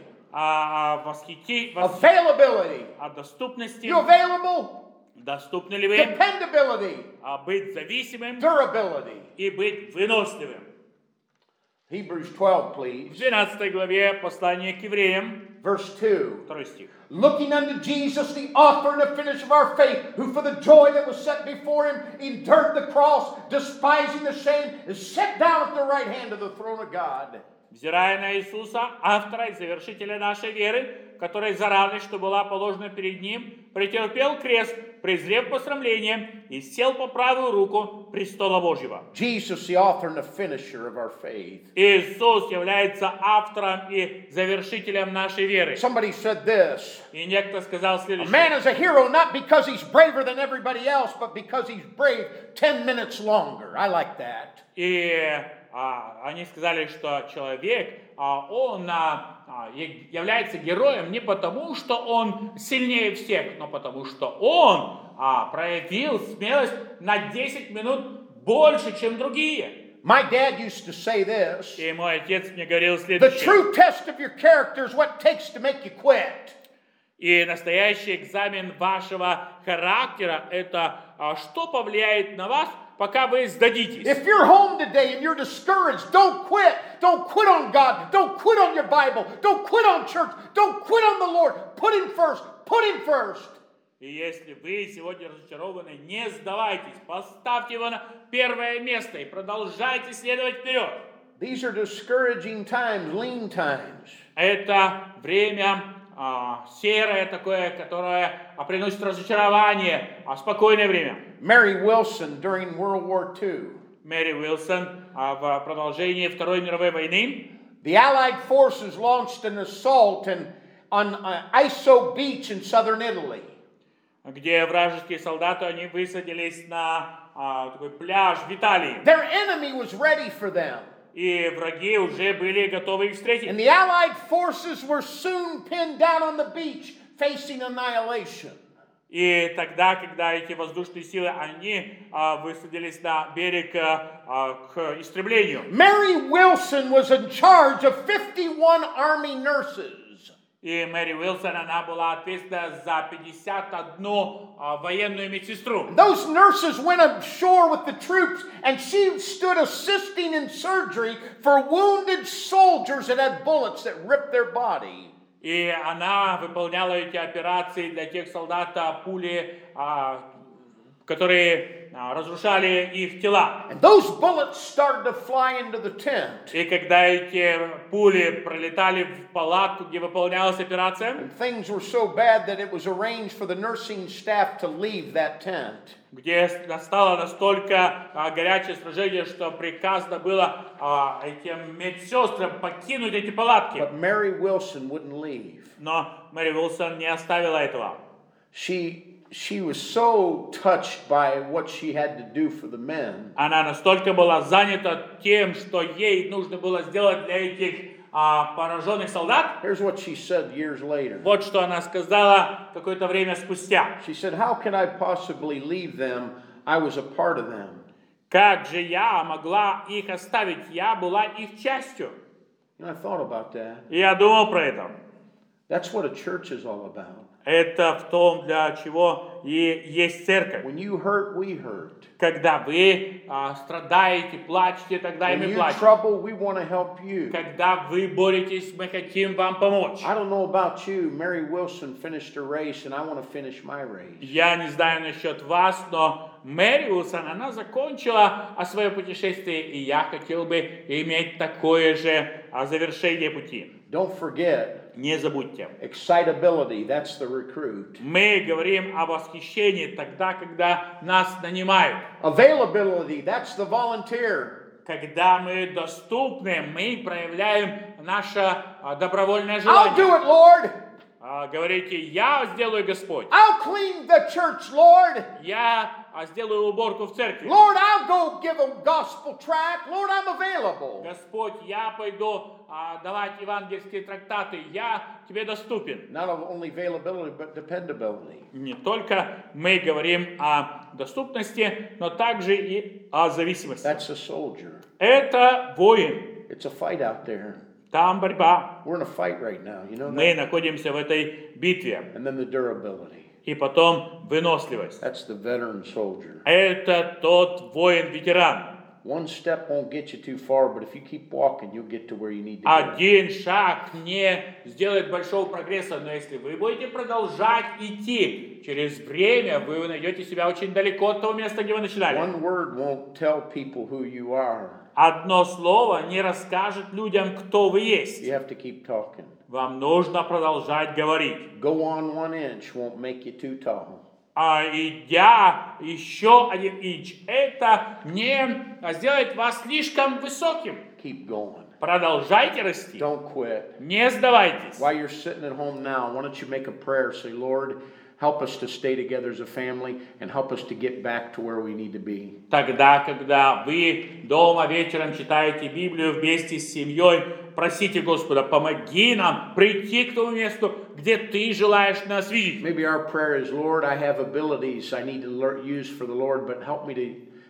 о Availability. о доступности. You available? Доступны ли вы? Dependability. Быть зависимым Durability. и быть выносливым. Hebrews 12, В please. 12 главе послания к евреям, Verse 2. 2 stих. Looking unto Jesus, the author and the finisher of our faith, who for the joy that was set before him endured the cross, despising the shame, is set down at the right hand of the throne of God. Взирая на Иисуса, автора и завершителя нашей веры, который за радость, что была положена перед Ним, претерпел крест, презрев посрамление, и сел по правую руку престола Божьего. Jesus, the author and the finisher of our faith. Иисус является автором и завершителем нашей веры. Somebody said this. И некто сказал A следующее. man is a hero not because he's braver than everybody else, but because he's brave 10 minutes longer. I like that. И они сказали, что человек, он является героем не потому, что он сильнее всех, но потому что он проявил смелость на 10 минут больше, чем другие. My dad used to say this. И мой отец мне говорил The следующее. true test of your character is what it takes to make you quit. И настоящий экзамен вашего характера – это что повлияет на вас, пока вы сдадитесь. If you're home today and you're discouraged, don't quit. Don't quit on God. Don't quit on your Bible. Don't quit on church. Don't quit on the Lord. Put Him first. Put Him first. И если вы сегодня разочарованы, не сдавайтесь, поставьте его на первое место и продолжайте следовать вперед. These are discouraging times, lean times. Это время серое такое, которое приносит разочарование, спокойное время. Mary Wilson during World War II. Мэри Уилсон в продолжении Второй мировой войны. The Allied forces launched an assault on Iso Beach in southern Italy. Где вражеские солдаты, они высадились на такой пляж в Италии. Their enemy was ready for them. И враги уже были готовы их встретить. And the Allied forces were soon pinned down on the beach, facing annihilation. И тогда, когда эти воздушные силы, они высадились на берег к истреблению. Mary Wilson was in charge of 51 Army nurses. И Мэри Уилсон, она была ответственна за 51 военную медсестру. Those nurses went ashore with the troops, and she stood assisting in surgery for wounded soldiers that had bullets that ripped their body. И она выполняла эти операции для тех солдат, пули, которые разрушали их тела. And those bullets started to fly into the tent. И когда эти пули пролетали в палатку, где выполнялась операция, And things were so bad that it was arranged for the nursing staff to leave that tent. где стало настолько горячее сражение, что приказано было этим медсестрам покинуть эти палатки. But Mary Wilson wouldn't leave. Но Мэри Уилсон не оставила этого. She was so touched by what she had to do for the men. Она настолько была занята тем, что ей нужно было сделать для этих пораженных солдат. Here's what she said years later. Вот что она сказала какое-то время спустя. She said, "How can I possibly leave them? I was a part of them." Как же я могла их оставить? Я была их частью. I thought about that. И я думал про это. That's what a church is all about. Это в том, для чего и есть церковь. When you hurt, we hurt. Когда вы страдаете, плачете, тогда и When мы you're in плачем. trouble, we want to help you. Когда вы боретесь, мы хотим вам помочь. I don't know about you. Mary Wilson finished her race, and I want to finish my race. Я не знаю насчет вас, но Мэри Уилсон, она закончила свое путешествие, и я хотел бы иметь такое же завершение пути. Don't forget, Не забудьте. excitability, that's the recruit. Мы говорим о восхищении тогда, когда нас нанимают. Availability, that's the volunteer. Когда мы доступны, мы проявляем наше добровольное I'll do желание. it, Lord. Говорите, я сделаю, Господь. I'll clean the church, Lord. Я сделаю уборку в церкви. Lord, I'll go give a gospel tract. Lord, I'm available. Господь, я пойду давать евангельские трактаты. Я тебе доступен. Not only availability, but dependability. Не только мы говорим о доступности, но также и о зависимости. That's a soldier. Это воин. It's a fight out there. Там борьба. We're in a fight right now, you know Мы that? находимся в этой битве. And then the durability. И потом выносливость. That's the veteran soldier. Это тот воин-ветеран. One step won't get you too far, but if you keep walking, you'll get to where you need to go. Один шаг не сделает большого прогресса, но если вы будете продолжать идти, через время вы найдете себя очень далеко от того места, где вы начинали. One word won't tell people who you are. Одно слово не расскажет людям, кто вы есть. You have to keep talking. Вам нужно продолжать говорить. Go on 1 inch won't make you too tall. А идя еще 1 инч, это не сделает вас слишком высоким. Keep going. Продолжайте расти. Don't quit. Не сдавайтесь. While you're sitting at home now, why don't you make a prayer? Say, Lord, help us to stay together as a family and help us to get back to where we need to be. Тогда, когда вы дома вечером читаете Библию вместе с семьей, просите Господа, помоги нам прийти к тому месту, где Ты желаешь нас видеть. Maybe our prayer is, Lord, I have abilities I need to use for the Lord, but help me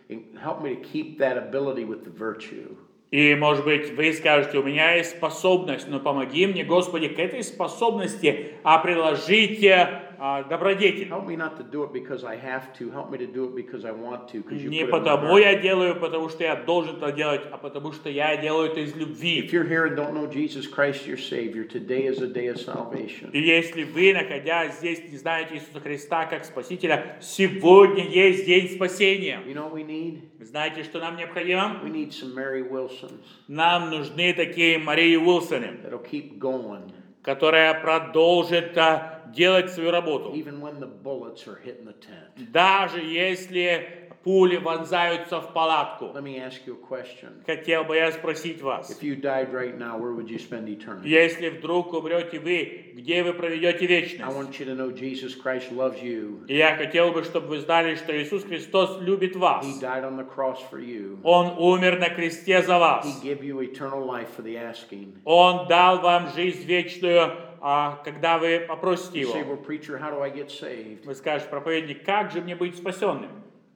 to keep that ability with the virtue. И, может быть, вы скажете, у меня есть способность, но помоги мне, Господи, к этой способности приложите добродетель. Help me not to do it because I have to. Help me to do it because I want to. Не потому я делаю, потому что я должен это делать, а потому что я делаю это из любви. If you're here and don't know Jesus Christ, your Savior, today is a day of salvation. И если вы, находясь здесь, не знаете Иисуса Христа как Спасителя, сегодня есть день спасения. You know what we need? Знаете, что нам необходимо? We need some Mary Wilsons Нам нужны такие Марии Уилсоны, that'll keep going, которая продолжит делать свою работу. even when the bullets are hitting the tent. Даже если пули вонзаются в палатку. Let me ask you a question. Хотел бы я спросить вас, If you died right now, where would you spend eternity? если вдруг умрете вы, где вы проведете I вечность? want you to know Jesus Christ loves you. И я хотел бы, чтобы вы знали, что Иисус Христос любит вас. He died on the cross for you. Он умер на кресте за вас. He gave you eternal life for the asking. Он дал вам жизнь вечную, когда вы попросите You Его. say, well, preacher, how do I get saved? Вы скажете, проповедник, как же мне быть спасенным?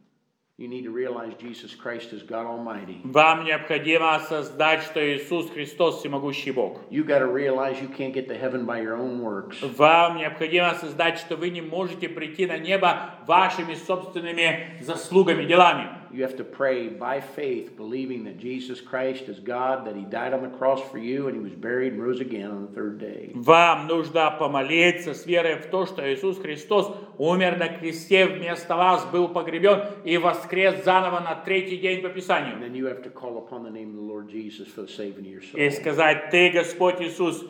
You need to realize Jesus Christ is God Almighty. Вам необходимо осознать, что Иисус Христос всемогущий Бог. You got to realize you can't get to heaven by your own works. Вам необходимо осознать, что вы не можете прийти на небо вашими собственными заслугами, делами. You have to pray by faith, believing that Jesus Christ is God, that He died on the cross for you, and He was buried and rose again on the third day. Вам нужно помолиться с верой в то, что Иисус Христос умер на кресте вместо вас, был погребен и воскрес заново на третий день по Писанию. And then you have to call upon the name of the Lord Jesus for the saving of your soul. И сказать, Ты, Господь Иисус,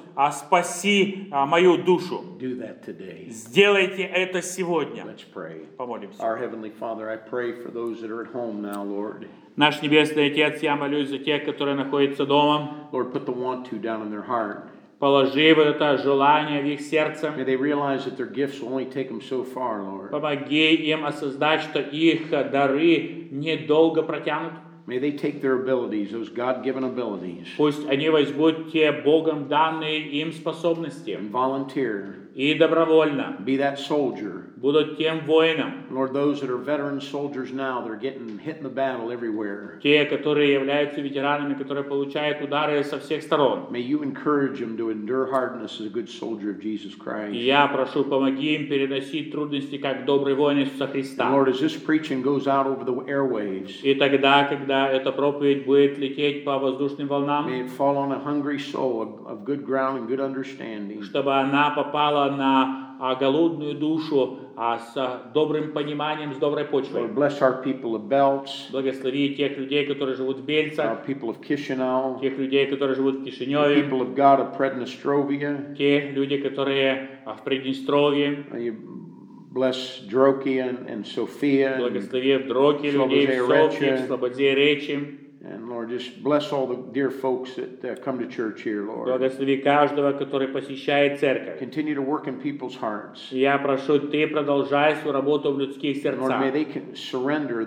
спаси мою душу. Do that today. Сделайте это сегодня. Let's pray. Помолимся. Our Heavenly Father, I pray for those that are at home now, Lord. Наш Небесный Отец, я молюсь за тех, которые находятся дома. Lord, put the want to down in their heart. Положи вот это желание в их сердце. May they realize that their gifts will only take them so far, Lord. Помоги им осознать, что их дары недолго протянут. May they take their abilities, those God-given abilities, Пусть они возьмут те Богом данные им способности and volunteer. и добровольно Be that soldier. будут тем воинам, Lord, those that are veteran soldiers now, they're getting hit in the battle everywhere. те, которые являются ветеранами, которые получают удары со всех сторон. May you encourage them to endure hardness as a good soldier of Jesus Christ. И я прошу, помоги им переносить трудности, как добрый воин Иисуса And Христа. Lord, as this preaching goes out over the airwaves, И тогда, когда эта проповедь будет лететь по воздушным волнам, may it fall on a hungry soul of good ground and good understanding. чтобы она попала на голодную душу с добрым пониманием, с доброй почвой. Lord, bless our people of Belts, Благослови тех людей, которые живут в our Бельцах, people of Chisinau, тех людей, которые живут в the Кишиневе, people of God of Prednestrovia. те люди, которые в Приднестровье. May you bless Drokia and Sophia, Благослови в Дроке людей, в Софье, в Слободе Речи. and Lord, just bless all the dear folks that come to church here, Lord. Благослови каждого, который посещает церковь. Continue to work in people's hearts. Я прошу, Ты продолжай свою работу в людских Lord, may сердцах, they surrender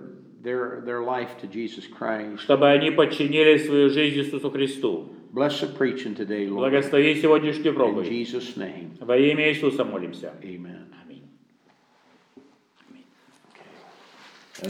their life to Jesus Christ. чтобы они подчинили свою жизнь Иисусу Христу. Bless the preaching today, Lord. Благослови сегодняшнюю In проповедь. Jesus' name, Во имя Иисуса молимся. amen.